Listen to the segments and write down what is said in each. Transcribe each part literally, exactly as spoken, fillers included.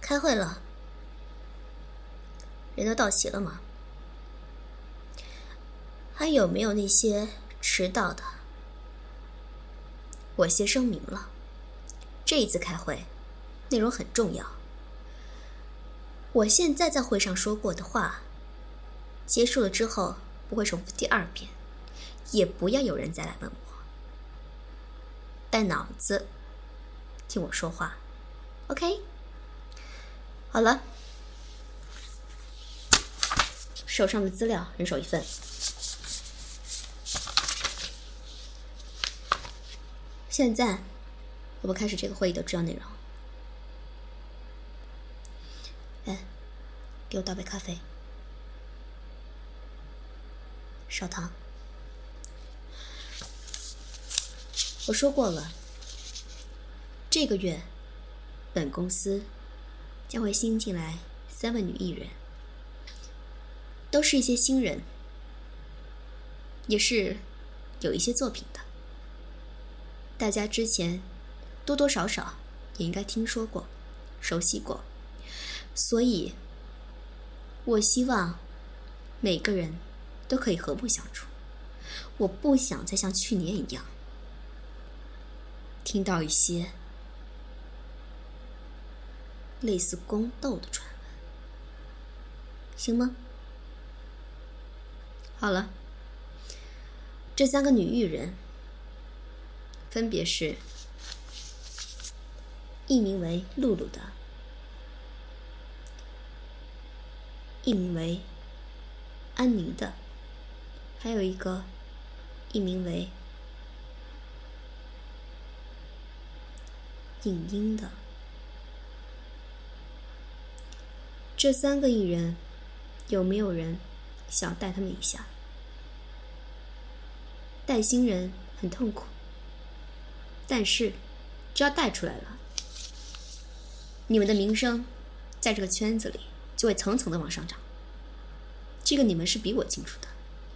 开会了，人都到齐了吗？还有没有那些迟到的？我先声明了，这一次开会内容很重要。我现在在会上说过的话，结束了之后不会重复第二遍，也不要有人再来问我。带脑子，听我说话 ，OK？ 好了，手上的资料人手一份。现在，我们开始这个会议的主要内容。哎，给我倒杯咖啡，少糖。我说过了，这个月，本公司将会新进来三位女艺人，都是一些新人，也是有一些作品的。大家之前多多少少也应该听说过、熟悉过，所以我希望每个人都可以和睦相处。我不想再像去年一样听到一些类似宫斗的传闻，行吗？好了，这三个女艺人分别是一名为露露的，一名为安妮的，还有一个一名为影音的。这三个艺人，有没有人想带他们一下？带新人很痛苦，但是只要带出来了，你们的名声在这个圈子里就会层层的往上涨。这个你们是比我清楚的。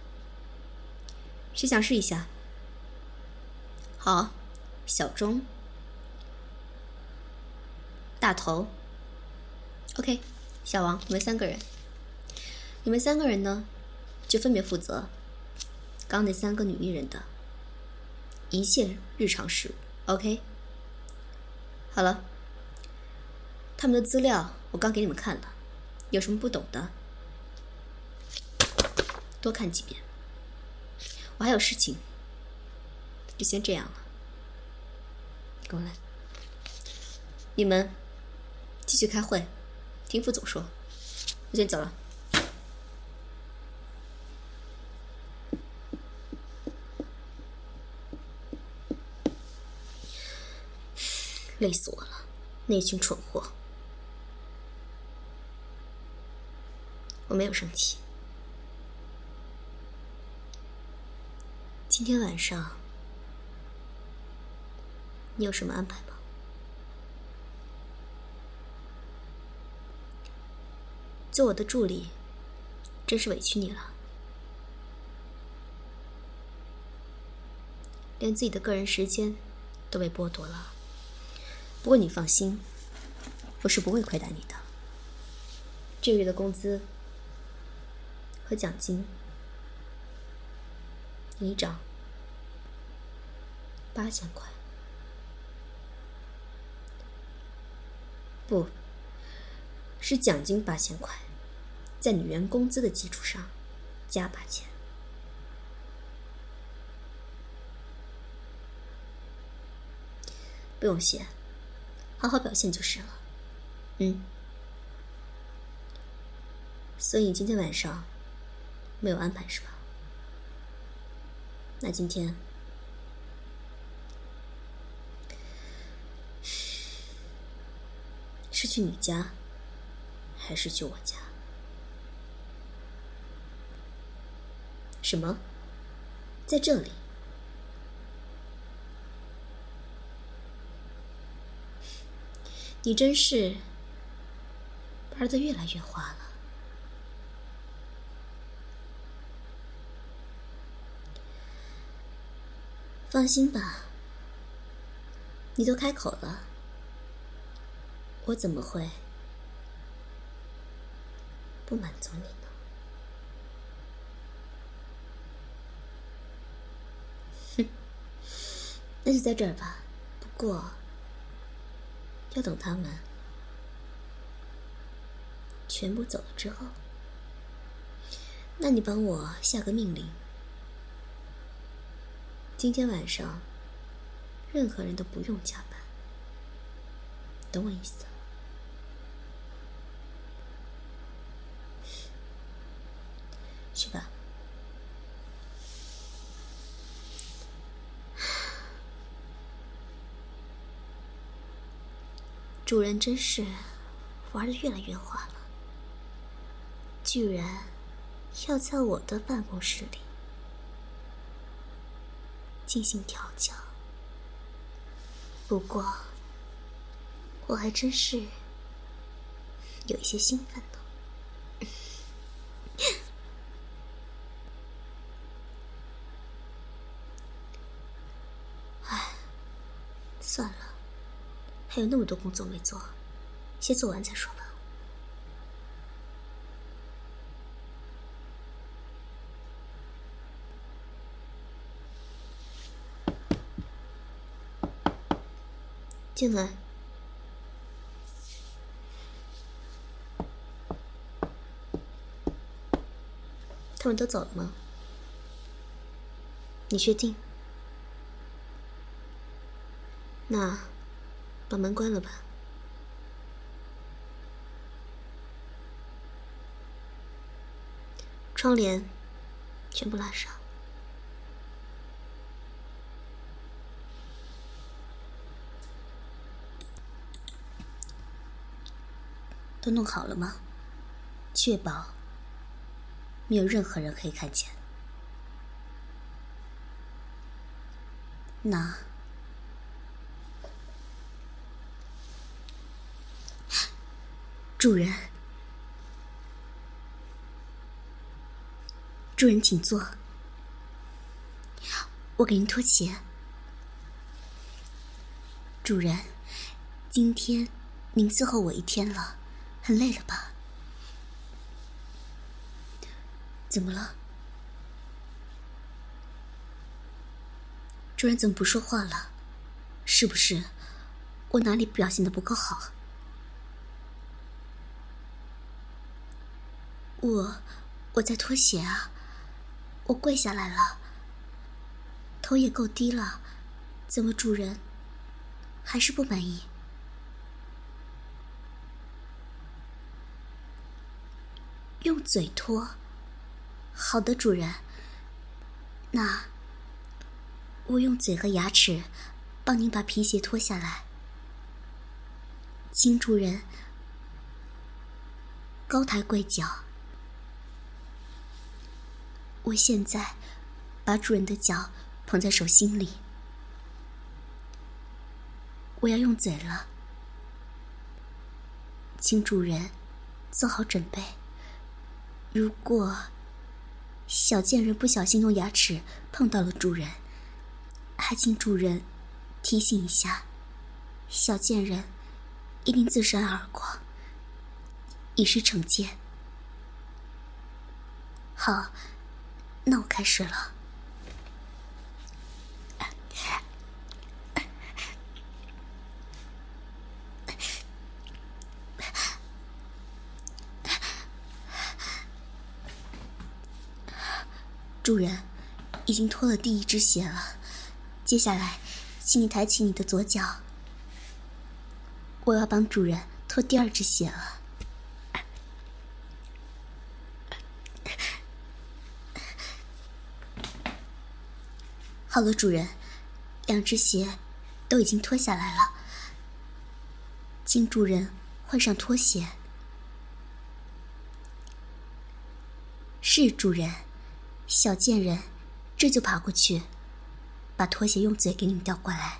谁想试一下？好，小钟、大头 OK， 小王，你们三个人，你们三个人呢就分别负责刚那三个女艺人的一切日常事务 OK。 好了，他们的资料我刚给你们看了，有什么不懂的多看几遍。我还有事情，就先这样了。跟我来，你们继续开会，听副总说。我先走了。累死我了，那群蠢货。我没有生气。今天晚上你有什么安排吗？做我的助理真是委屈你了，连自己的个人时间都被剥夺了。不过你放心，我是不会亏待你的。这个月的工资和奖金你涨八千块，不是奖金八千块，在你原工资的基础上加八千。不用谢，好好表现就是了。嗯。所以你今天晚上没有安排是吧？那今天是去你家还是去我家？什么？在这里？你真是玩得越来越花了。放心吧，你都开口了，我怎么会不满足你呢？哼，那就在这儿吧。不过，要等他们全部走了之后，那你帮我下个命令，今天晚上任何人都不用加班，懂我意思？去吧。主人真是玩得越来越花了，居然要在我的办公室里进行调教。不过，我还真是有一些兴奋呢。唉，算了，还有那么多工作没做，先做完再说吧。进来。他们都走了吗？你确定？那把门关了吧。窗帘全部拉上。都弄好了吗？确保没有任何人可以看见。那主人，主人请坐。我给您脱鞋。主人，今天您伺候我一天了，很累了吧？怎么了？主人怎么不说话了？是不是我哪里表现得不够好？我我在脱鞋啊，我跪下来了，头也够低了，怎么主人还是不满意？用嘴脱。好的，主人。那我用嘴和牙齿帮您把皮鞋脱下来，请主人高抬贵脚。我现在把主人的脚捧在手心里，我要用嘴了，请主人做好准备。如果小贱人不小心用牙齿碰到了主人，还请主人提醒一下，小贱人一定自扇耳光，以示惩戒。好，那我开始了。主人，已经脱了第一只鞋了，接下来请你抬起你的左脚，我要帮主人脱第二只鞋了。好了，主人，两只鞋都已经脱下来了，请主人换上拖鞋。是，主人。小贱人这就爬过去，把拖鞋用嘴给你们叼过来。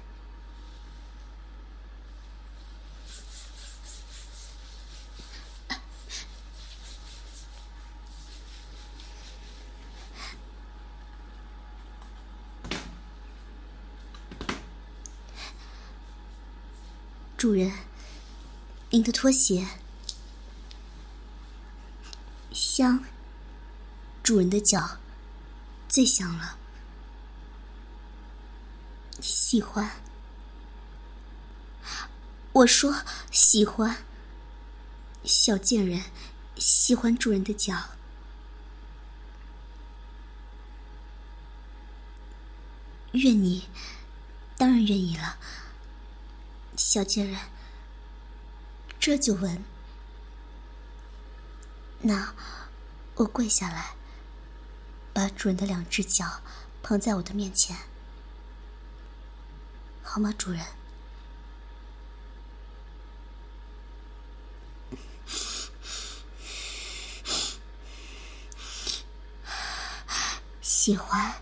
主人，您的拖鞋香，主人的脚最香了。喜欢，我说喜欢。小贱人喜欢主人的脚。愿你，当然愿意了。小贱人，这就闻。那我跪下来，把主人的两只脚捧在我的面前，好吗，主人？喜欢，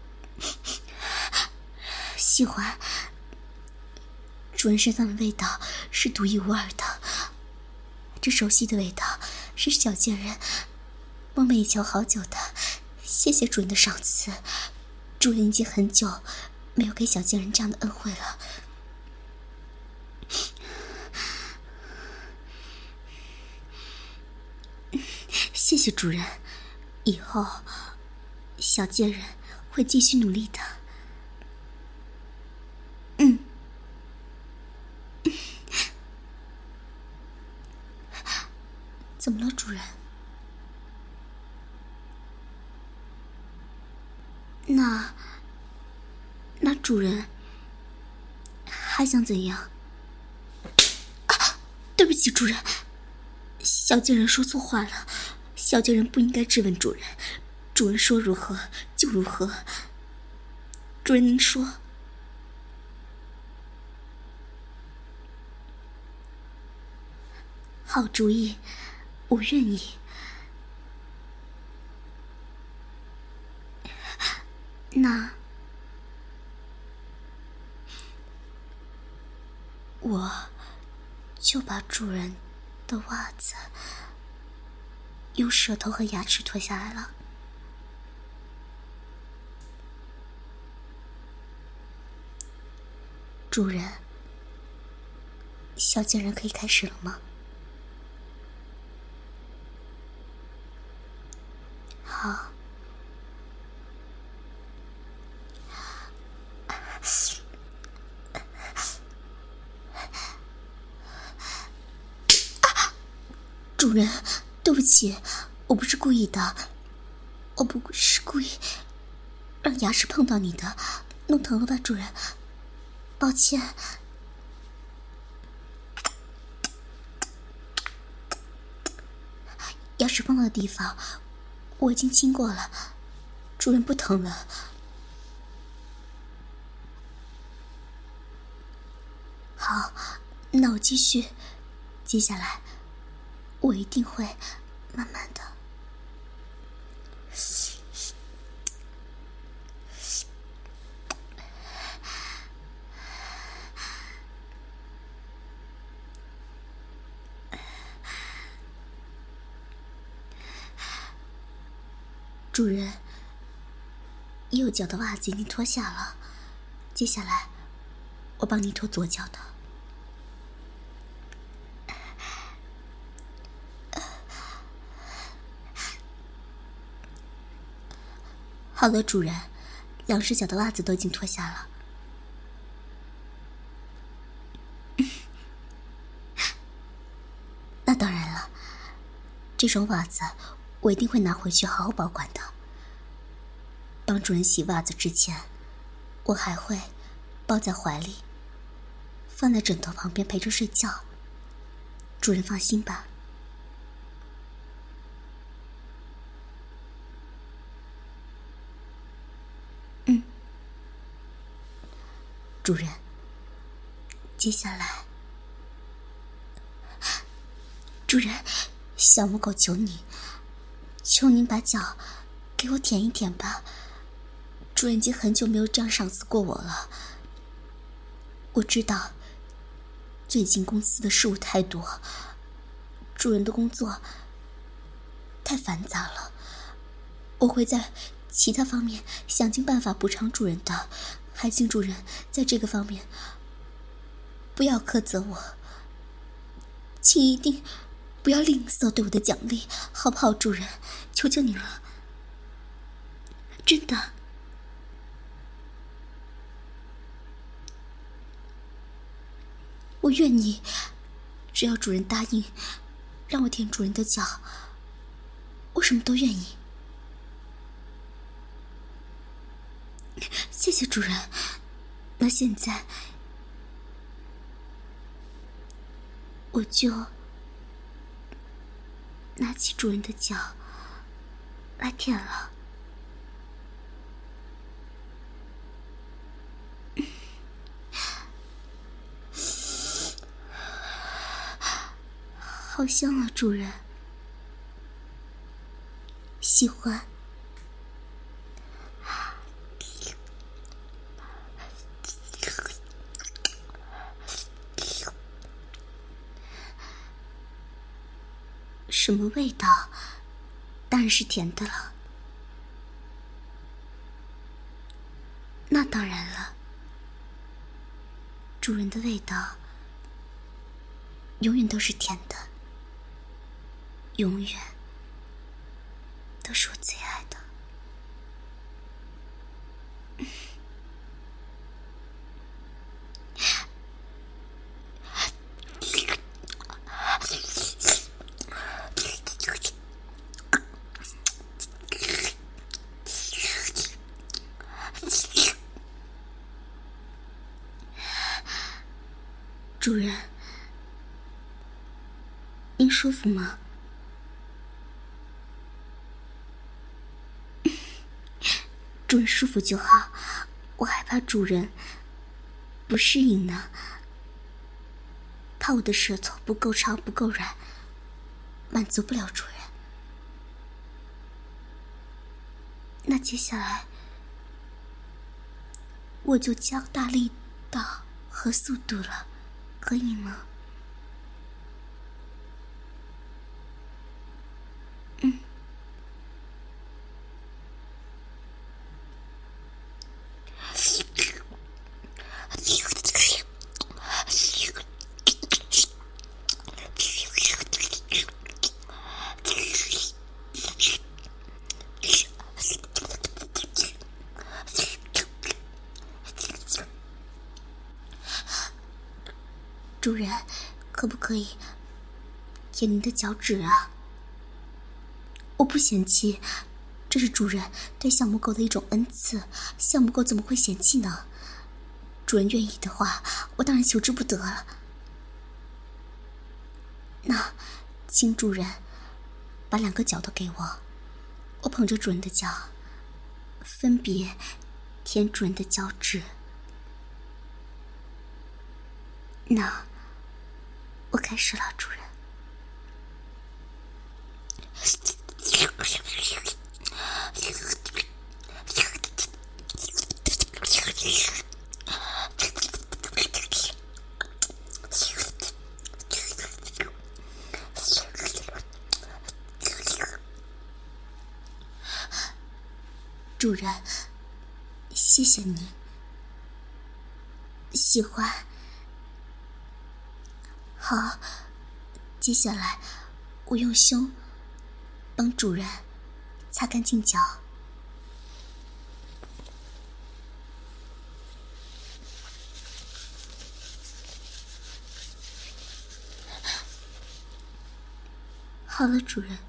喜欢。主人身上的味道是独一无二的，这熟悉的味道是小贱人梦寐以求好久的。谢谢主人的赏赐，主人已经很久没有给小贱人这样的恩惠了。谢谢主人，以后小贱人会继续努力的。嗯。怎么了，主人？那那主人还想怎样？啊，对不起，主人，小贱人说错话了。小贱人不应该质问主人，主人说如何就如何。主人您说。好主意，我愿意。那我就把主人的袜子用舌头和牙齿脱下来了。主人，小贱人可以开始了吗？好。主人，对不起，我不是故意的，我不是故意让牙齿碰到你的，弄疼了吧，主人？抱歉。牙齿碰到的地方我已经清过了，主人不疼了。好，那我继续，接下来我一定会慢慢的。主人，右脚的袜子已经脱下了，接下来我帮你脱左脚的。好了，主人，两只脚的袜子都已经脱下了。那当然了，这双袜子我一定会拿回去好好保管的。帮主人洗袜子之前，我还会抱在怀里，放在枕头旁边陪着睡觉。主人放心吧。嗯，主人，接下来，主人，小母狗求你，求您把脚给我舔一舔吧。主人已经很久没有这样赏赐过我了。我知道最近公司的事务太多，主人的工作太繁杂了，我会在其他方面想尽办法补偿主人的，还请主人在这个方面不要苛责我，请一定不要吝啬对我的奖励，好不好，主人？求求你了，真的。我愿意，只要主人答应让我舔主人的脚，我什么都愿意。谢谢主人。那现在我就拿起主人的脚来舔了。好香啊，主人。喜欢。什么味道？当然是甜的了。那当然了，主人的味道永远都是甜的，永远都是我最爱的。主人，您舒服吗？主人舒服就好，我害怕主人不适应呢，怕我的舌头不够长不够软，满足不了主人。那接下来我就加大力道和速度了，可以吗？嗯。主人，可不可以舔您的脚趾啊？我不嫌弃，这是主人对小母狗的一种恩赐，小母狗怎么会嫌弃呢？主人愿意的话，我当然求之不得了。那，请主人把两个脚都给我，我捧着主人的脚，分别舔主人的脚趾。那，我开始了，主人。主人，谢谢你。喜欢。好，接下来我用胸帮主人擦干净脚。好了，主人。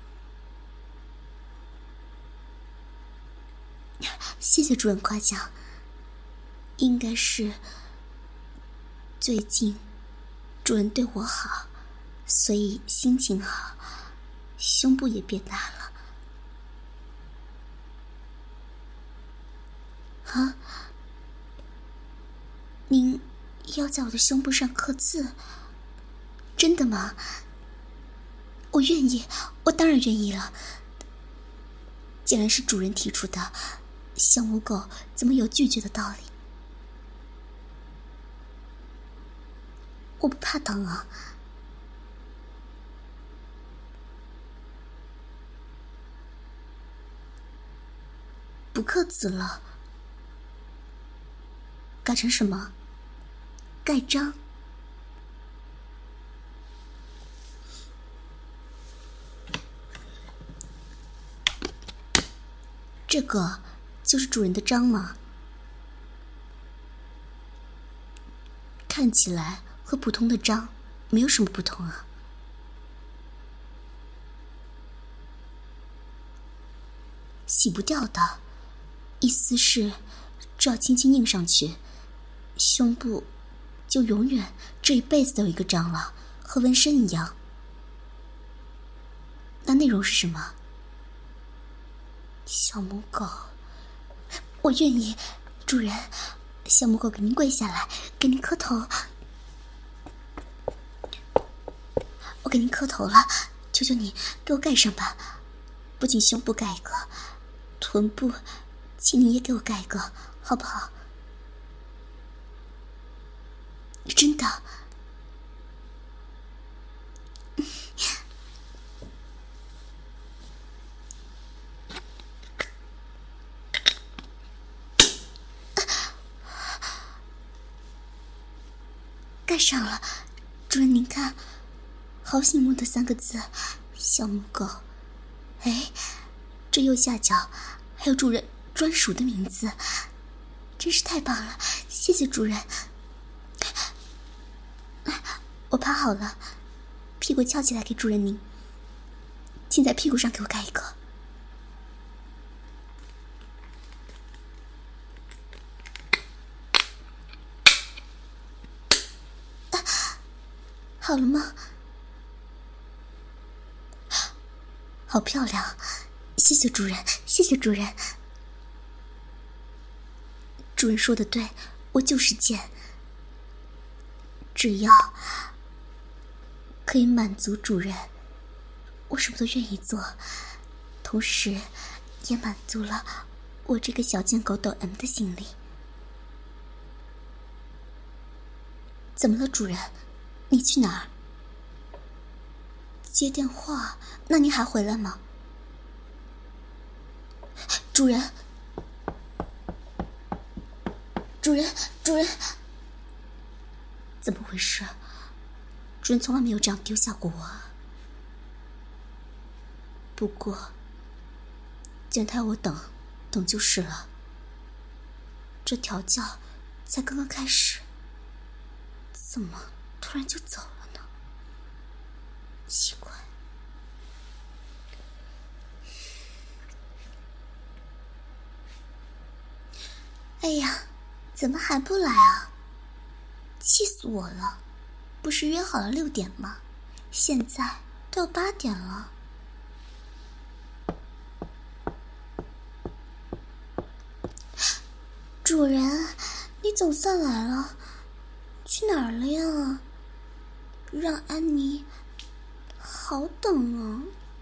谢谢主人夸奖，应该是最近主人对我好，所以心情好，胸部也变大了。啊？您要在我的胸部上刻字？真的吗？我愿意，我当然愿意了。既然是主人提出的，小母狗怎么有拒绝的道理？我不怕疼啊。不刻字了，改成什么？盖章。 这个就是主人的章吗？看起来和普通的章没有什么不同啊。洗不掉的，意思是只要轻轻印上去，胸部就永远这一辈子都有一个章了，和纹身一样。那内容是什么？小母狗，我愿意，主人，小母狗给您跪下来，给您磕头，我给您磕头了，求求你给我盖上吧，不仅胸部盖一个，臀部请你也给我盖一个，好不好？真的。盖上了，主人您看，好醒目的三个字，小母狗。哎，这右下角还有主人专属的名字，真是太棒了，谢谢主人。我趴好了，屁股翘起来给主人您，请在屁股上给我盖一个。好了吗？好漂亮，谢谢主人，谢谢主人。主人说的对，我就是贱，只要可以满足主人，我什么都愿意做，同时也满足了我这个小贱狗抖 M 的心理。怎么了，主人？你去哪儿？接电话？那您还回来吗？主人，主人，主人，怎么回事？主人从来没有这样丢下过我。不过，既然他要我等，等就是了。这调教才刚刚开始，怎么突然就走了呢？奇怪。哎呀，怎么还不来啊？气死我了！不是约好了六点吗？现在都要八点了。主人，你总算来了，去哪儿了呀？让安妮好等啊！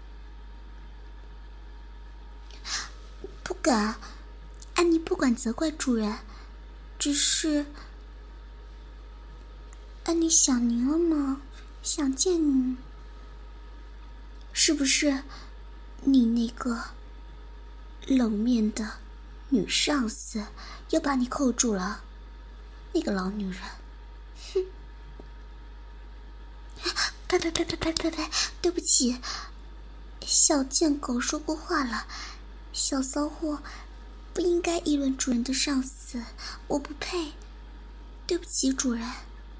不敢，安妮不敢责怪主人，只是安妮想您了吗？想见您。是不是你那个冷面的女上司又把你扣住了？那个老女人，哼！呸呸呸呸呸呸呸！对不起，小贱狗说过话了，小骚货不应该议论主人的上司，我不配，对不起主人。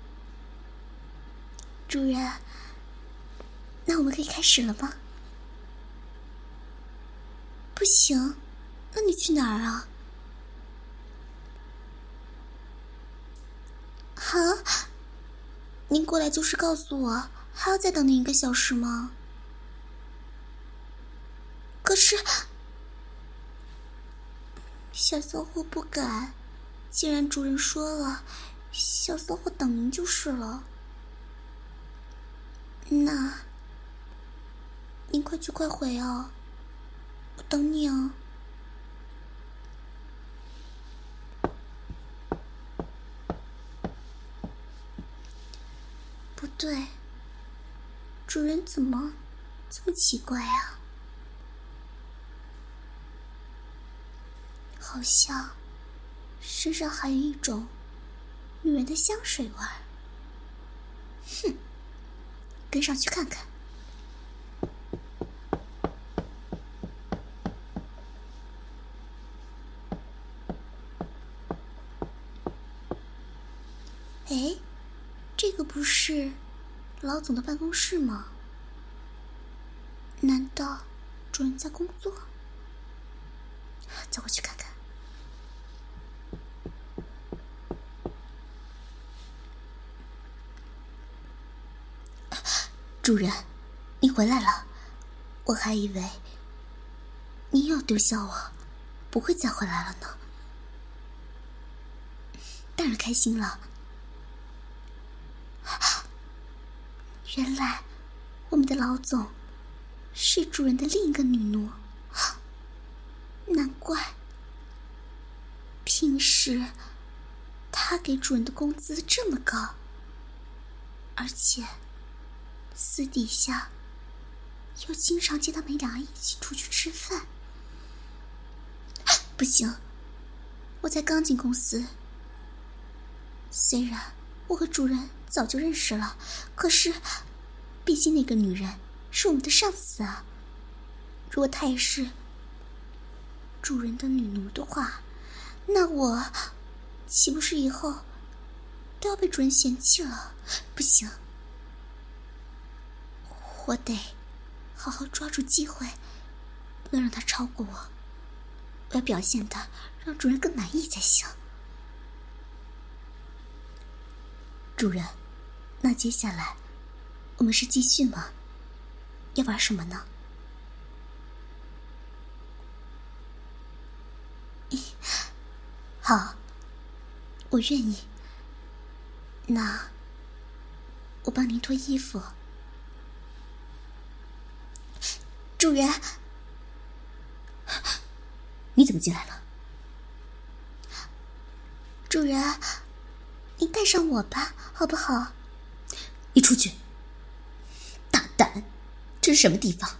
主人，那我们可以开始了吗？不行，那你去哪儿啊？好，您过来就是告诉我还要再等您一个小时吗？可是小骚货不敢，既然主人说了，小骚货等您就是了。那您快去快回哦，我等你哦。不对，主人怎么这么奇怪啊？好像身上还有一种女人的香水味儿。哼，跟上去看看。 不是老总的办公室吗？难道主人在工作？走过去看看。主人，你回来了，我还以为你又丢下我，不会再回来了呢。当然开心了。原来我们的老总是主人的另一个女奴，难怪平时他给主人的工资这么高，而且私底下又经常见他们俩一起出去吃饭。不行，我才刚进公司，虽然我和主人早就认识了，可是毕竟那个女人是我们的上司啊。如果她也是主人的女奴的话，那我岂不是以后都要被主人嫌弃了？不行，我得好好抓住机会，不能让她超过我。我要表现的让主人更满意才行。主人，那接下来我们是继续吗？要玩什么呢？好，我愿意。那我帮您脱衣服。主人， 你怎么进来了？ 主人，您带上我吧，好不好？ 你出去！大胆！这是什么地方？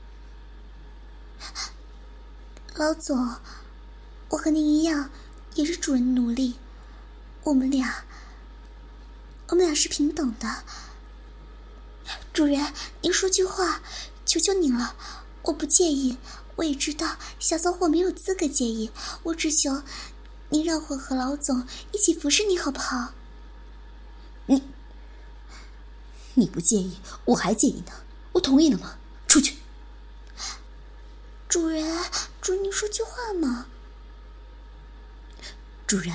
老总，我和您一样，也是主人的奴隶，我们俩，我们俩是平等的。主人，您说句话，求求您了，我不介意。我也知道小骚货没有资格介意，我只求您让我和老总一起服侍你，好不好？ 你，你不介意，我还介意呢。我同意了吗？出去！ 主人，主人，您说句话嘛。 主人，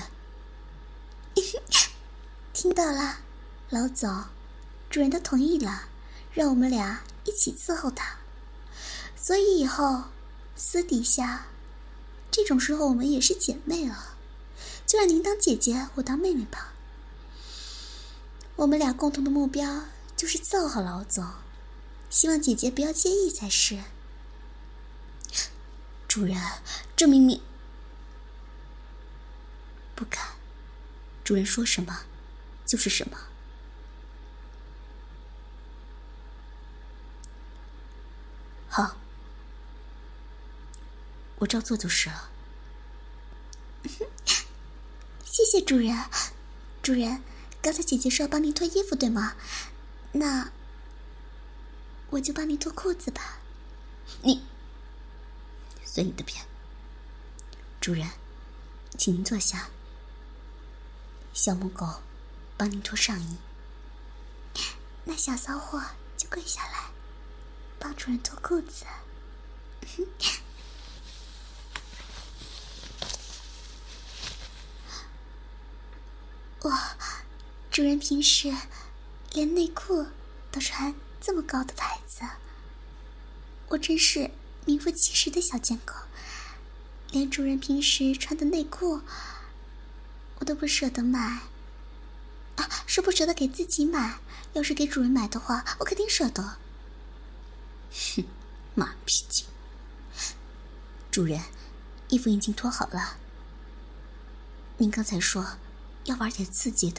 听到了，老总，主人都同意了，让我们俩一起伺候他。所以以后私底下，这种时候我们也是姐妹了，就让您当姐姐，我当妹妹吧。我们俩共同的目标就是伺候老总，希望姐姐不要介意才是。 主人，这明明不敢。 主人说什么就是什么。好，我照做就是了。 谢谢主人。主人，刚才姐姐说要帮您脱衣服，对吗？那我就帮您脱裤子吧。 你随你的便。主人，请您坐下。小母狗帮您脱上衣。 那小骚货就跪下来帮主人脱裤子。哇，主人平时连内裤都穿这么高的牌子，我真是名副其实的小贱狗。连主人平时穿的内裤我都不舍得买啊，是不舍得给自己买，要是给主人买的话我肯定舍得。 哼，马屁精。主人，衣服已经脱好了。您刚才说要玩点刺激的，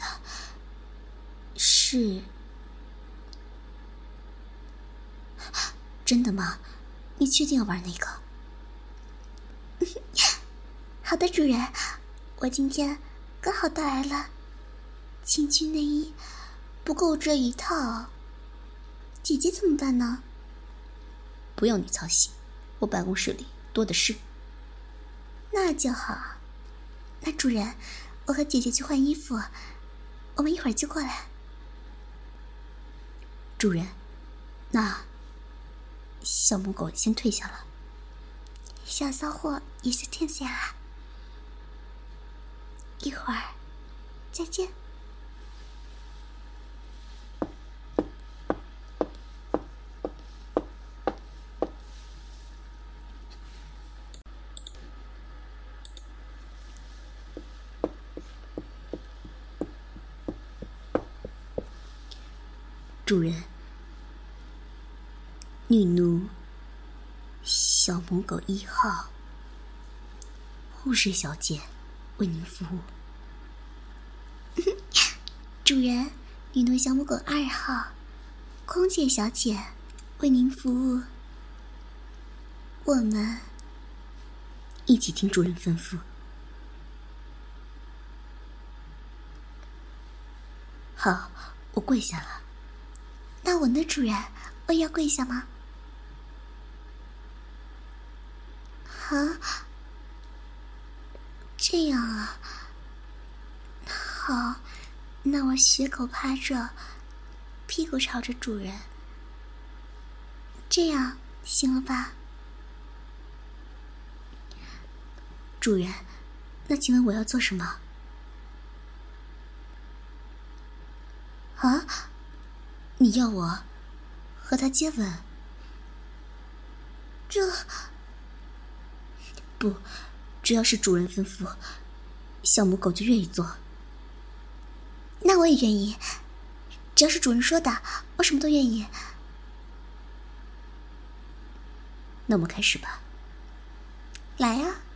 是真的吗？你确定要玩那个？ 好的，主人，我今天刚好带来了情趣内衣，不够这一套，姐姐怎么办呢？ 不用你操心，我办公室里多的是。 那就好。那主人，我和姐姐去换衣服，我们一会儿就过来。 主人，那小母狗先退下了，小骚货也先退下来，一会儿再见。主人，女奴小母狗一号，护士小姐为您服务。主人，女奴小母狗二号，空姐小姐为您服务。我们一起听主人吩咐。好，我跪下了。那我的主人，我也要跪下吗？啊，这样啊。好，那我血口趴着，屁股朝着主人，这样行了吧？主人，那请问我要做什么？啊？你要我和他接吻？这不，只要是主人吩咐，小母狗就愿意做。那我也愿意，只要是主人说的，我什么都愿意。那我们开始吧。来呀、啊！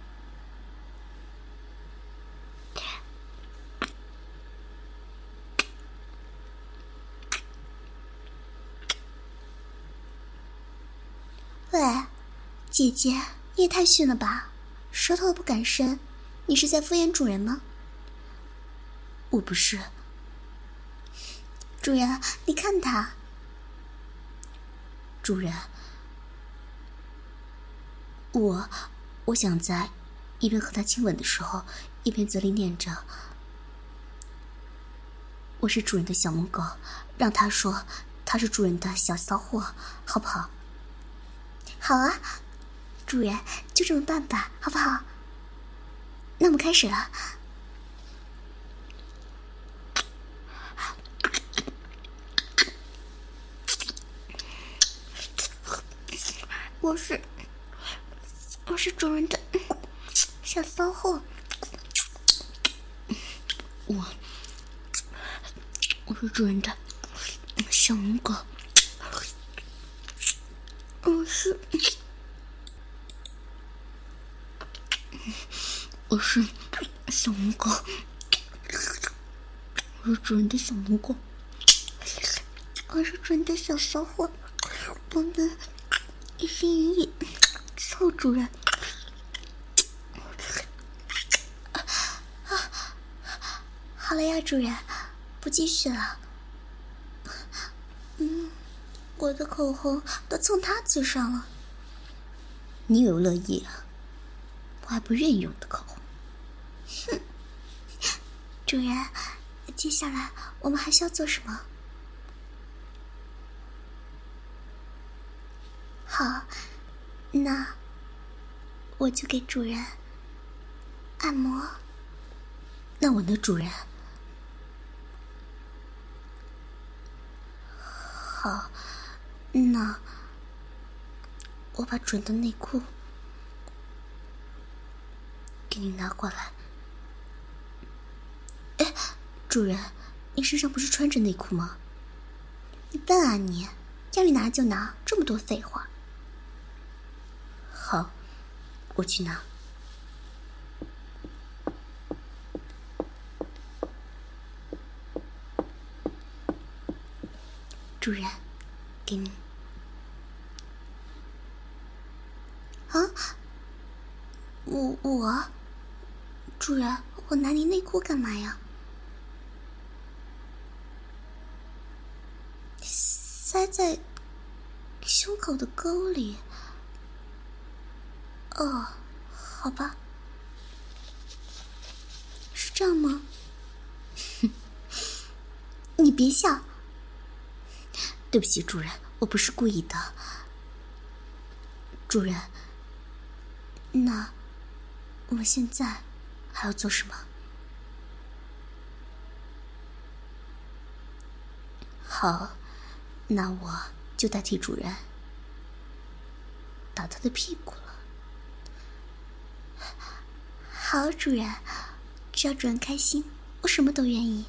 喂，姐姐，你也太逊了吧，舌头都不敢伸，你是在敷衍主人吗？我不是。主人，你看他。主人，我我想在一边和他亲吻的时候，一边嘴里念着我是主人的小母狗，让他说他是主人的小骚货，好不好？好啊，主人，就这么办吧，好不好？那我们开始了。我是，我是主人的小骚货。我，我是主人的小母狗。我是，我是小母狗，我是主人的小母狗，我是主人的小骚货，我们一心一意凑主人。好了呀，主人，不继续了。嗯。我的口红都蹭他嘴上了。你以为乐意啊？我还不愿意用的口红。哼，主人，接下来我们还需要做什么？好，那我就给主人按摩。那我的主人。好。那我把主人的内裤给你拿过来。哎，主人，你身上不是穿着内裤吗？你笨啊你，要你拿就拿，这么多废话。好，我去拿。主人，给你。啊，我我，主人，我拿你内裤干嘛呀？塞在胸口的沟里。哦，好吧，是这样吗？你别笑， 对不起，主人，我不是故意的。主人，那我现在还要做什么？好，那我就代替主人打他的屁股了。好，主人，只要主人开心，我什么都愿意。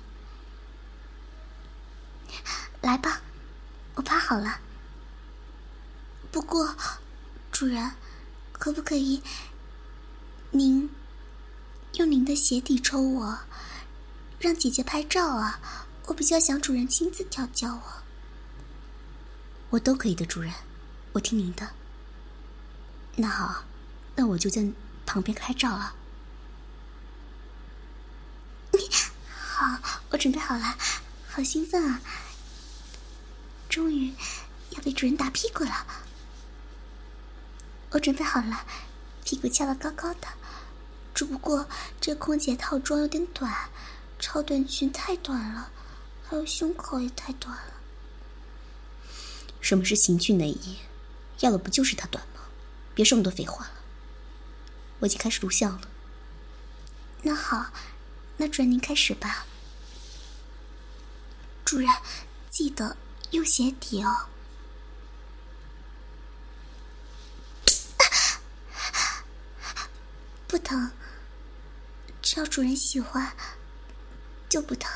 来吧，我趴好了。不过，主人，可不可以您用您的鞋底抽我，让姐姐拍照啊？我比较想主人亲自调教我。我都可以的，主人，我听您的。那好，那我就在旁边拍照了。好，我准备好了，好兴奋啊！终于要被主人打屁股了。我准备好了，屁股翘得高高的，只不过这空姐套装有点短，超短裙太短了，还有胸口也太短了。 什么是情趣内衣？要的不就是它短吗？别说那么多废话了。我已经开始录像了。 那好，那主人您开始吧。主人，记得用鞋底哦。不疼，只要主人喜欢，就不疼。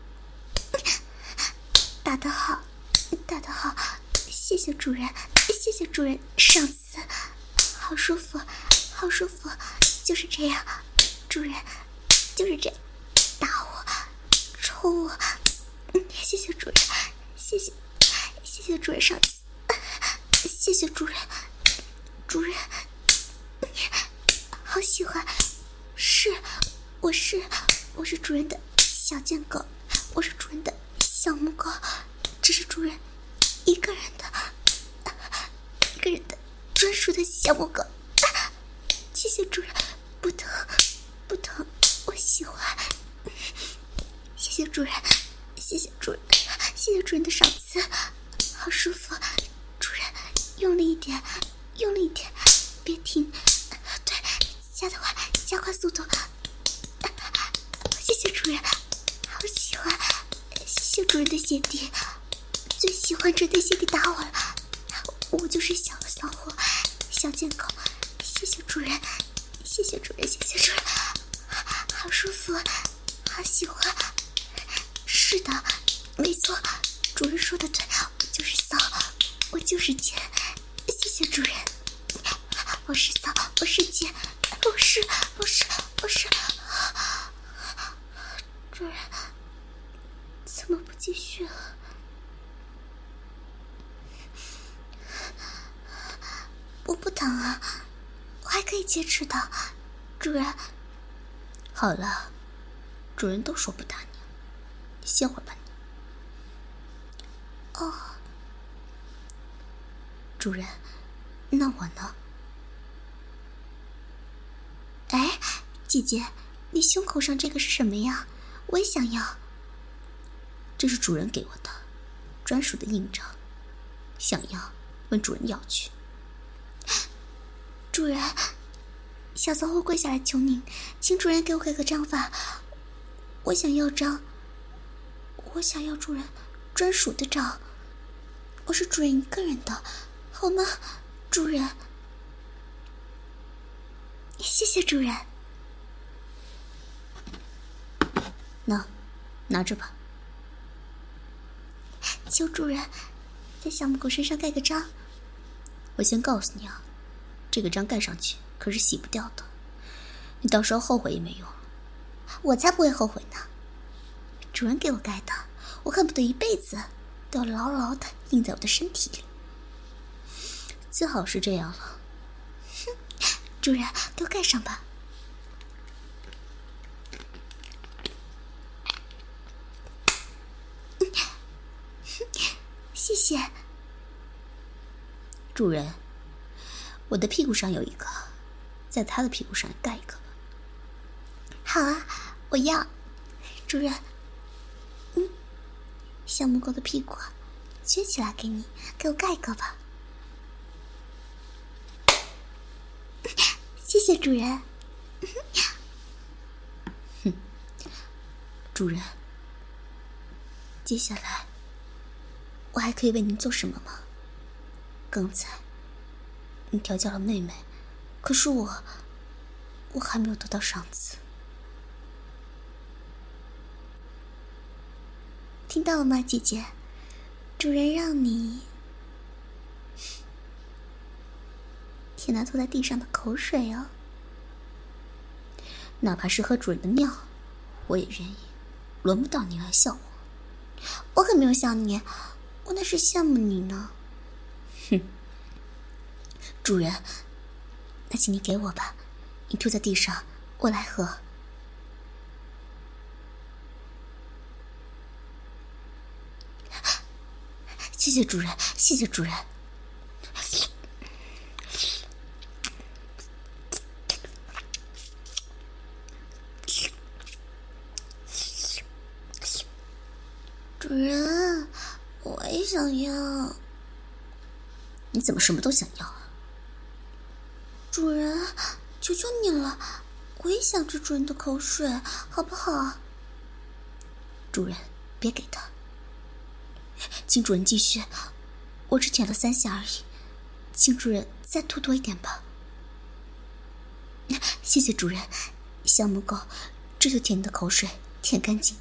打得好，打得好，谢谢主人，谢谢主人。上次好舒服，好舒服，就是这样，主人，就是这样，打我，抽我。谢谢主人，谢谢，谢谢主人。上次，谢谢主人，主人。好喜欢，是，我是，我是主人的小贱狗，我是主人的小母狗，这是主人一个人的，一个人的专属的小母狗。谢谢主人，不疼，不疼，我喜欢。谢谢主人，谢谢主人，谢谢主人的赏赐，好舒服。主人，用力一点，用力一点，别停。对。加快，加快速度！谢谢主人，好喜欢！谢谢主人的鞋底，最喜欢主人的鞋底打我了。我就是小骚货，小贱狗。谢谢主人，谢谢主人，谢谢主人，好舒服，好喜欢。是的，没错，主人说的对，我就是骚，我就是贱。谢谢主人，我是骚，我是贱。不是，不是，不是，主人，怎么不继续了？我不疼啊，我还可以接吃的，主人。 好了，主人都说不打你，你歇会儿吧你。 哦， 主人，那我呢？ 哎，姐姐，你胸口上这个是什么呀？我也想要。 这是主人给我的，专属的印章。想要，问主人要去。 主人，小骚货跪下来求您，请主人给我盖个章法。我想要章，我想要主人专属的章。我是主人一个人的，好吗？主人。谢谢主人。 那，拿着吧。 求主人在小母狗身上盖个章。 我先告诉你啊，这个章盖上去可是洗不掉的，你到时候后悔也没用。 我才不会后悔呢。主人给我盖的，我恨不得一辈子都要牢牢的印在我的身体里。 最好是这样了。 哼，主人，给我盖上吧。谢谢。 主人，我的屁股上有一个，在他的屁股上盖一个吧。 好啊，我要。主人，嗯，小母狗的屁股撅起来给你，给我盖一个吧。谢谢主人。 哼，主人，接下来我还可以为您做什么吗？刚才你调教了妹妹，可是我我还没有得到赏赐。 听到了吗，姐姐？主人让你舔那吐在地上的口水哦。 哪怕是喝主人的尿，我也愿意。轮不到你来笑我。 我可没有笑你，我那是羡慕你呢。 哼，主人，那请你给我吧，你吐在地上，我来喝。谢谢主人，谢谢主人。 主人，我也想要。 你怎么什么都想要啊？ 主人，求求你了，我也想吃主人的口水，好不好？ 主人，别给他。请主人继续，我只舔了三下而已，请主人再吐多一点吧。谢谢主人，小母狗这就舔你的口水，舔干净。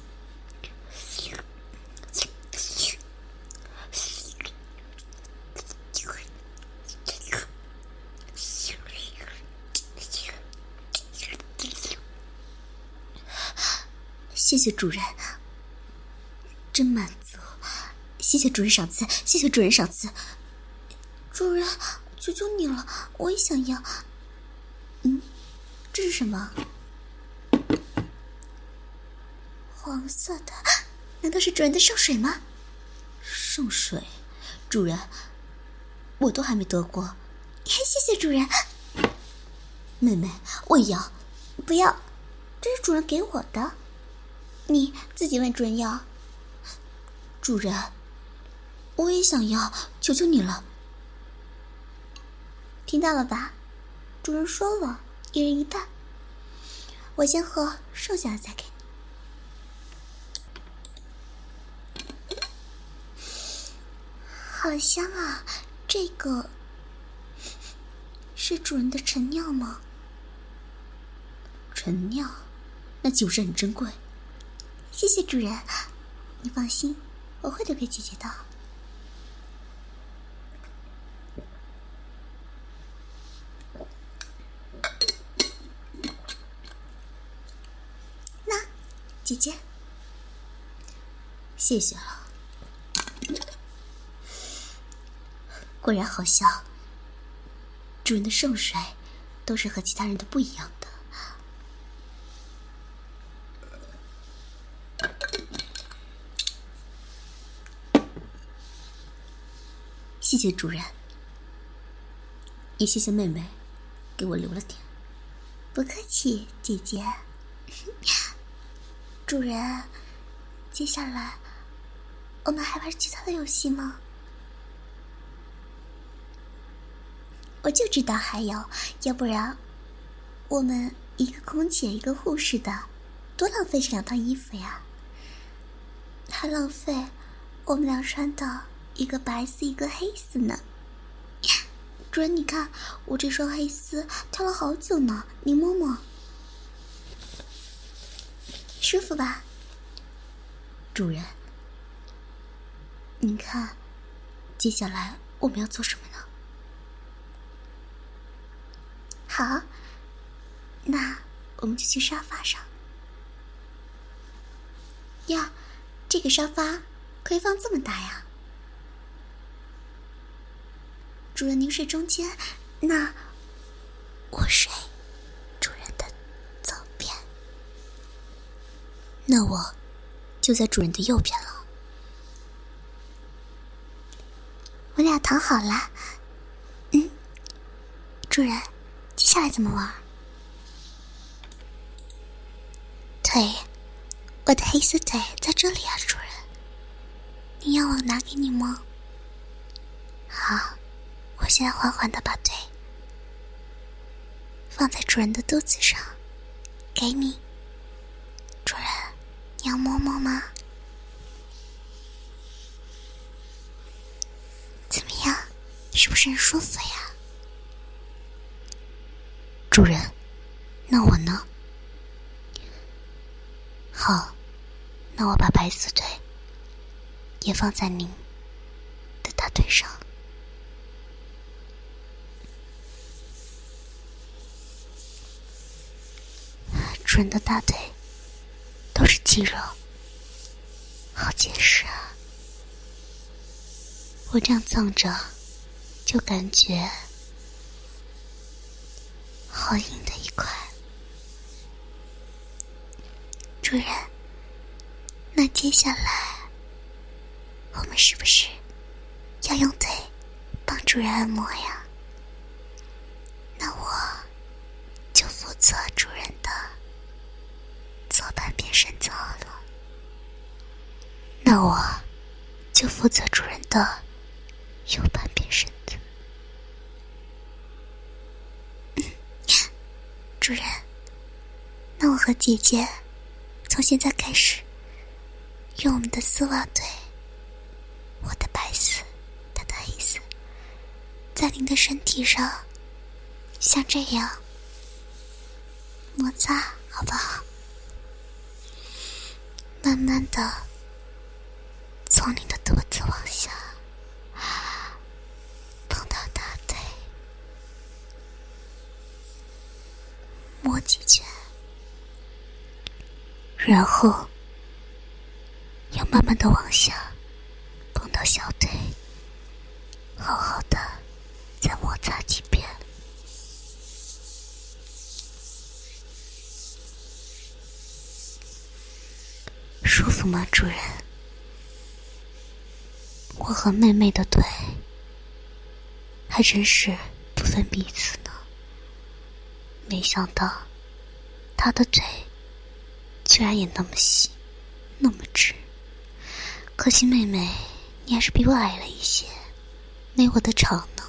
谢谢主人，真满足。谢谢主人赏赐，谢谢主人赏赐。 主人，求求你了，我也想要。 嗯，这是什么？ 黄色的，难道是主人的圣水吗？ 圣水，主人，我都还没得过。 谢谢主人。 妹妹，我要。 不要，这是主人给我的，你自己问主人要。 主人，我也想要，求求你了。 听到了吧？主人说了，一人一半。我先喝，剩下的再给你。好香啊！这个是主人的陈尿吗？ 陈尿，那岂不是很珍贵？ 谢谢主人，你放心，我会留给姐姐的。那，姐姐， 谢谢了。果然好笑，主人的圣水都是和其他人的不一样的。谢谢主人，也谢谢妹妹给我留了点。 不客气，姐姐。主人，接下来我们还玩其他的游戏吗？我就知道还有，要不然我们一个空姐一个护士的，多浪费这两套衣服呀！还浪费我们俩穿的一个白丝一个黑丝呢。主人，你看我这双黑丝挑了好久呢，你摸摸，舒服吧？ 主人，您看，接下来我们要做什么呢？ 好，那我们就去沙发上。呀，这个沙发可以放这么大呀！主人您睡中间，那我睡主人的左边。 那我就在主人的右边了。 我俩躺好了。嗯，主人，接下来怎么玩？腿，我的黑丝腿在这里啊，主人。你要我拿给你吗？ 好，我现在缓缓地把腿放在主人的肚子上，给你。主人，你要摸摸吗？怎么样，是不是很舒服呀？主人，那我呢？好，那我把白丝腿也放在您的大腿上。主人的大腿都是肌肉，好结实啊。我这样蹭着就感觉好硬的一块。主人，那接下来我们是不是要用腿帮主人按摩呀？那我就负责主人的左半边身子好了。那我就负责主人的右半边身子。嗯，主人，那我和姐姐从现在开始用我们的丝袜腿，我的白丝，她的黑丝，在您的身体上像这样摩擦，好不好？慢慢的从你的肚子往下碰到大腿，摸几圈，然后又慢慢的往下碰到小腿，好好的再摩擦几遍。舒服吗，主人？我和妹妹的腿还真是不分彼此呢。没想到她的腿居然也那么细，那么直。可惜妹妹，你还是比我矮了一些，没我的长呢。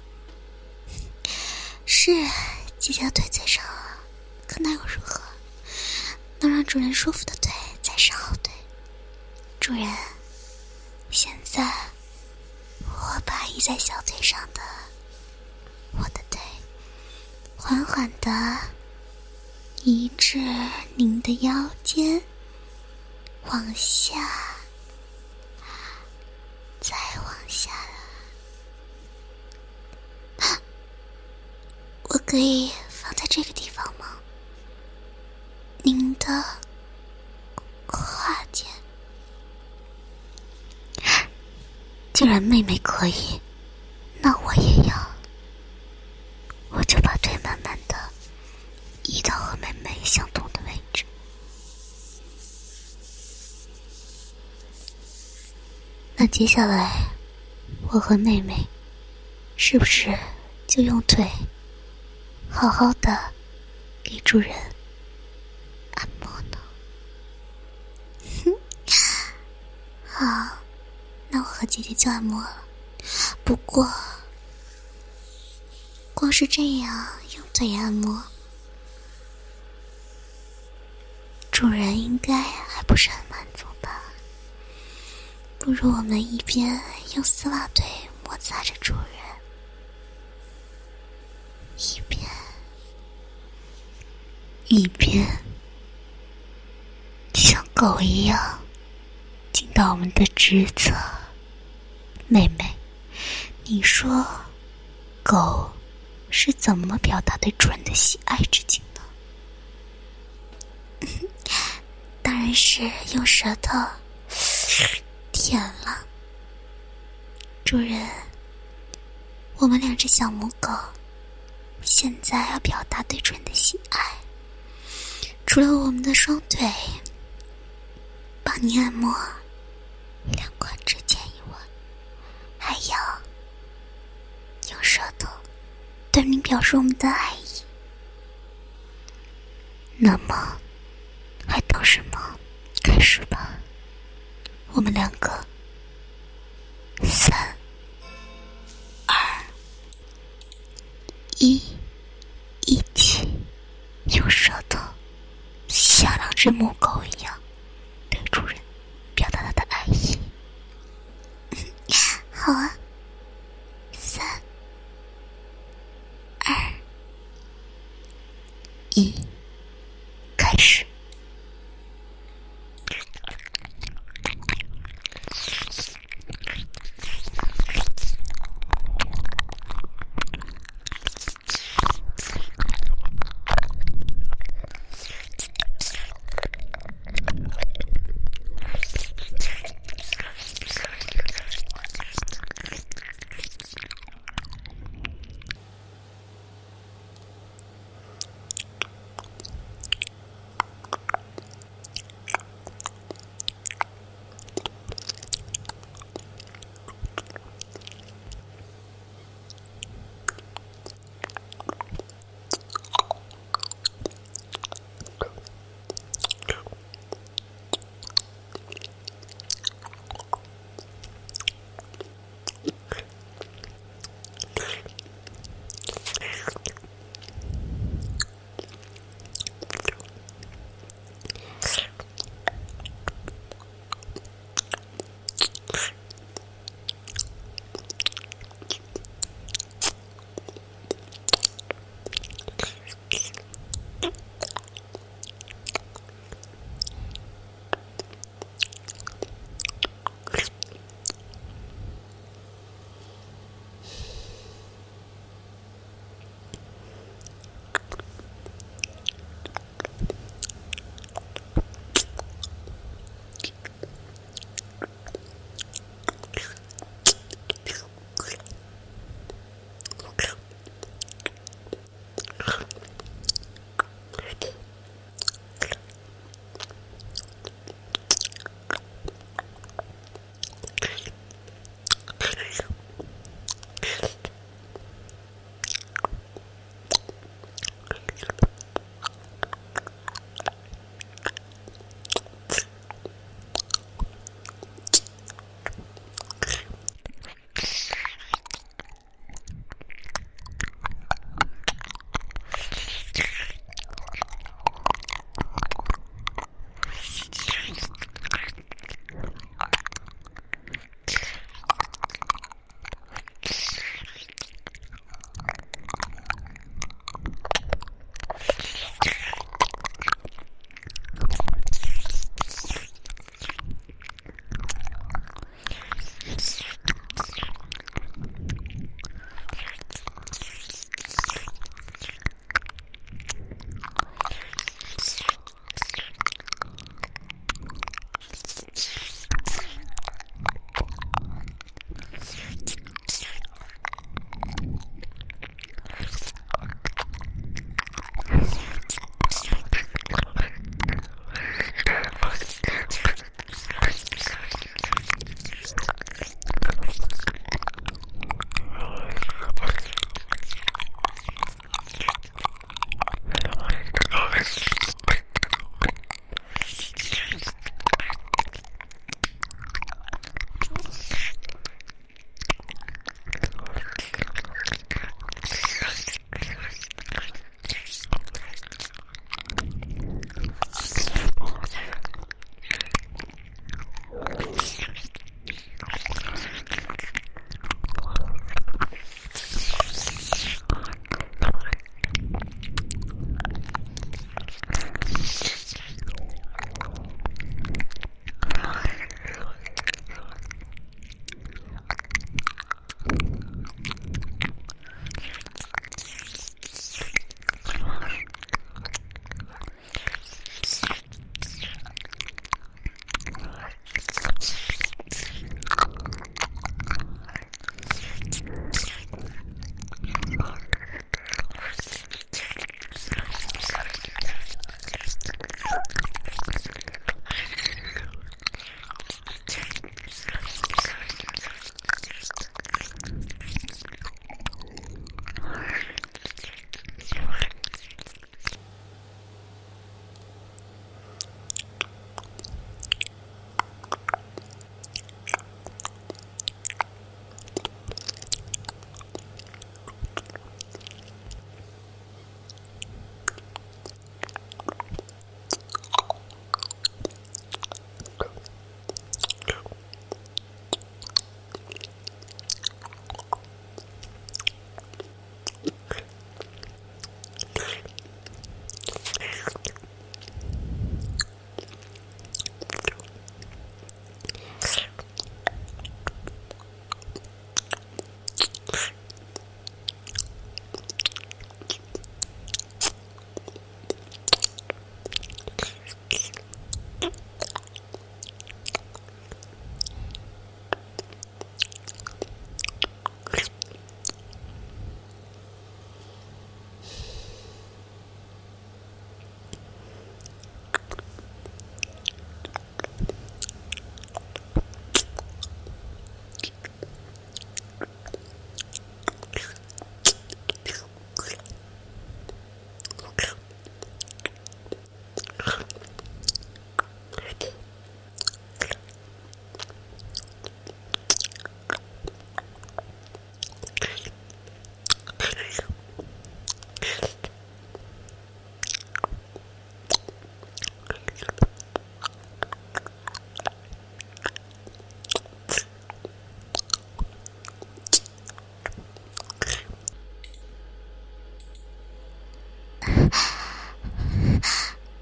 是姐姐的腿最长啊，可奈又如何？能让主人舒服的腿才是好腿。主人，现在我把依在小腿上的我的腿缓缓地移至您的腰间，往下，再往下。我可以放在这个地方吗？您的胯间。既然妹妹可以，那我也要。我就把腿慢慢的移到和妹妹相同的位置。那接下来我和妹妹是不是就用腿好好的给主人按摩呢？好，那我和姐姐就按摩了。不过光是这样用腿按摩，主人应该还不是很满足吧？不如我们一边用丝袜腿摩擦着主人，一边一边像狗一样进到我们的职责。妹妹，你说狗是怎么表达对主人的喜爱之情呢？当然是用舌头舔了。主人，我们两只小母狗现在要表达对主人的喜爱，除了我们的双腿帮你按摩两块指尖以外，还要用舌头对您表示我们的爱意。那么还等什么？开始吧。我们两个三一一起用舌头像两只母狗一样对主人表达他的爱意。好啊，三二一，开始。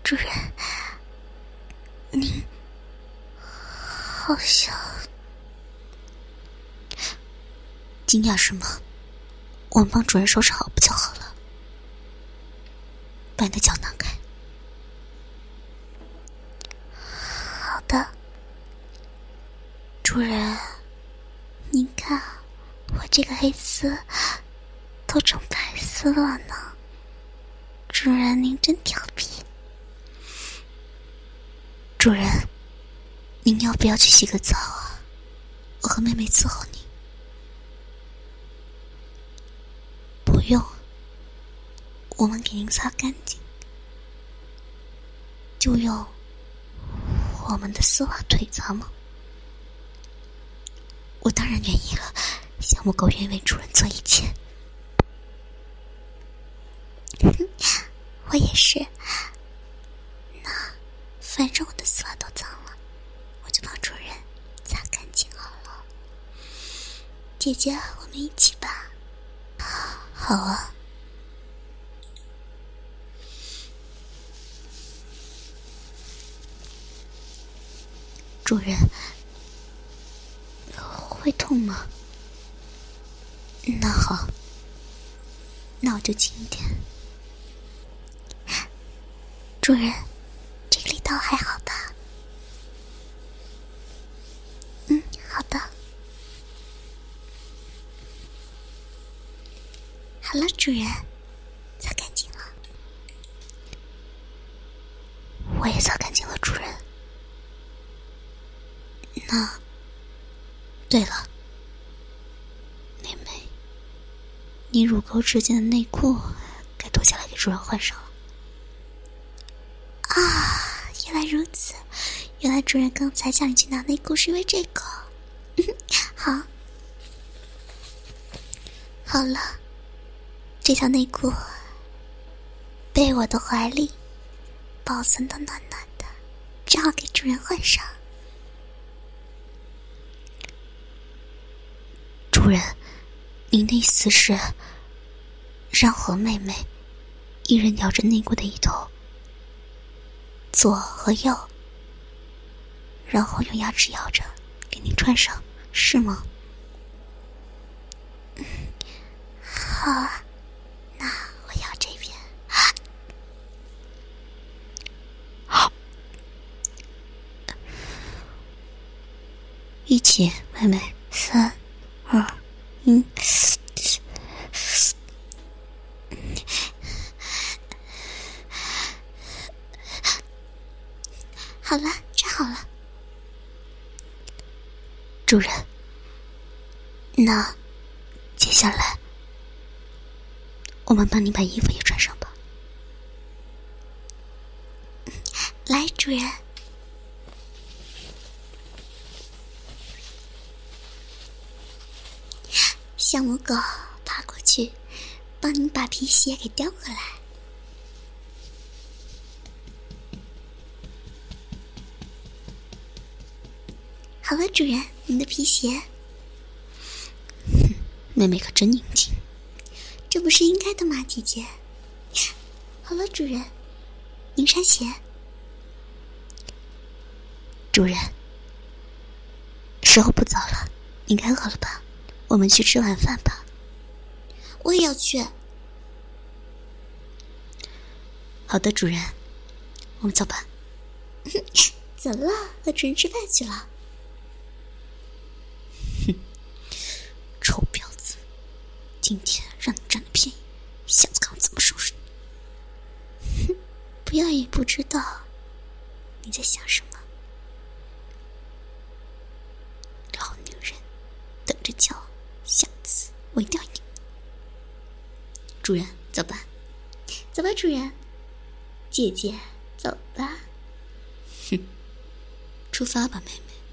主人，您好像惊讶是吗？我们帮主人收拾好不就好了？把你的脚拿开。好的，主人，您看我这个黑丝都成白丝了呢。主人您真调皮。主人，您要不要去洗个澡啊？我和妹妹伺候你。不用，我们给您擦干净，就用我们的丝袜腿擦吗？我当然愿意了，小母狗愿意为主人做一切。我也是。那反正我的丝袜都脏了，我就帮主人擦干净好了。姐姐，我们一起吧。好啊。主人，会痛吗？那好，那我就轻一点。主人，这个力道还好吧？嗯，好的。好了，主人，擦干净了。我也擦干净了，主人。那，对了，妹妹，你乳沟之间的内裤该脱下来给主人换上了。啊，原来如此，原来主人刚才叫你去拿内裤是因为这个。好，好了，这条内裤被我的怀里保存得暖暖的，正好给主人换上。主人，您的意思是让和妹妹一人摇着内裤的一头，左和右，然后用牙齿咬着给您穿上，是吗？嗯，好啊，那我咬这边。好，一起，妹妹，三二一。好了，站好了。主人，那接下来我们帮你把衣服也穿上吧。来，主人。小母狗爬过去，帮您把皮鞋给叼回来。好了，主人，您的皮鞋。妹妹可真宁静。这不是应该的吗，姐姐？好了，主人，您穿鞋。主人，时候不早了，你该饿了吧？我们去吃晚饭吧。我也要去。好的，主人，我们走吧。走了，和主人吃饭去了。哼，臭婊子，今天让你占了便宜，下次看我怎么收拾你。哼，不要也不知道你在想什么。老女人，等着瞧，下次我一定要赢。主人，走吧。走吧，主人。姐姐，走吧。哼，出发吧，妹妹。